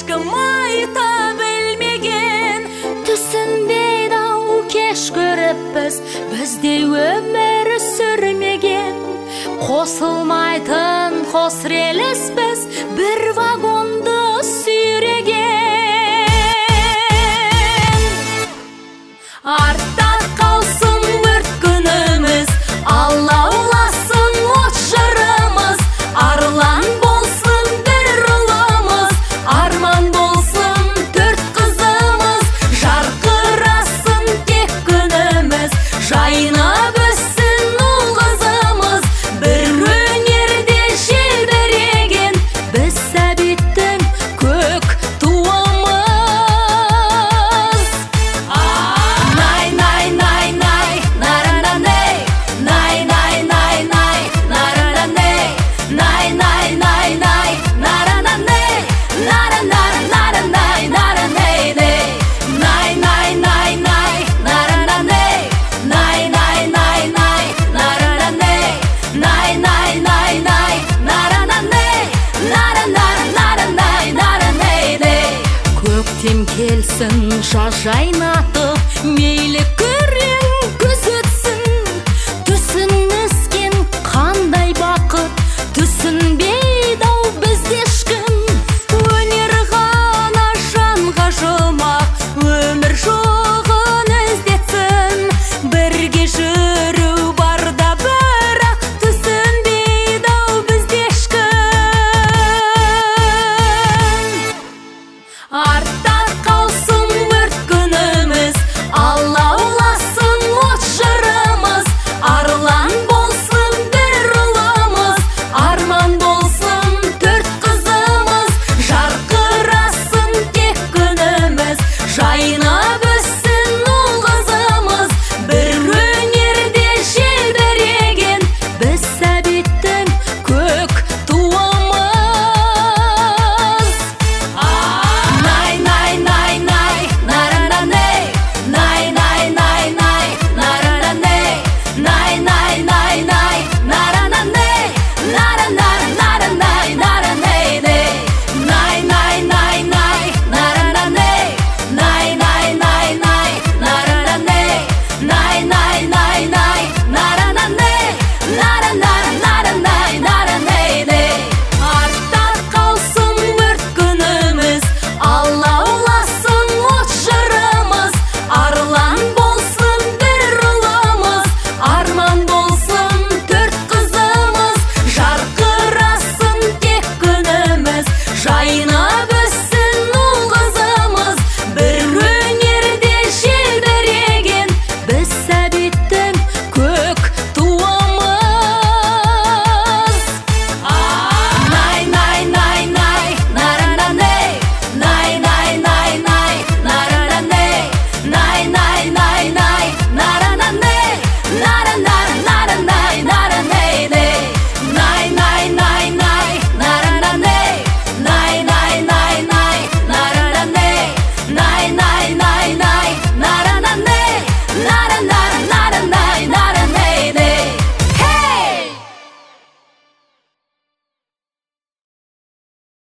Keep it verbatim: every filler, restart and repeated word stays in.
ешкім айта білмеген. Түсінбейді ау кеш көріп біз, біздей өмір сүрмеген. Қосылмайтын қос реліспіз, бір вагонды сүйреген. Артта қалсын өрт күніміз, алауласын от жырымыз. Арлан болсын бір ұлымыз, арман болсын төрт қызымыз. Жарқырасын тек күніміз, жайнап өссін ұл қызымыз. Бір өнерде желбіреген, біз сәбиттің көк туымыз. Най, най, най, най, нарананей, най, най, най, най, нарананей, най, най, най, най, нарананей, нарана, наранай, нараней, ней, най, най, най, най, нарананей, най, най, най, най, нарананей, най, най, най, най, нарананей, нарана, наранай, нараней, ней. Көктем келсін жаз жайнатып, мейлі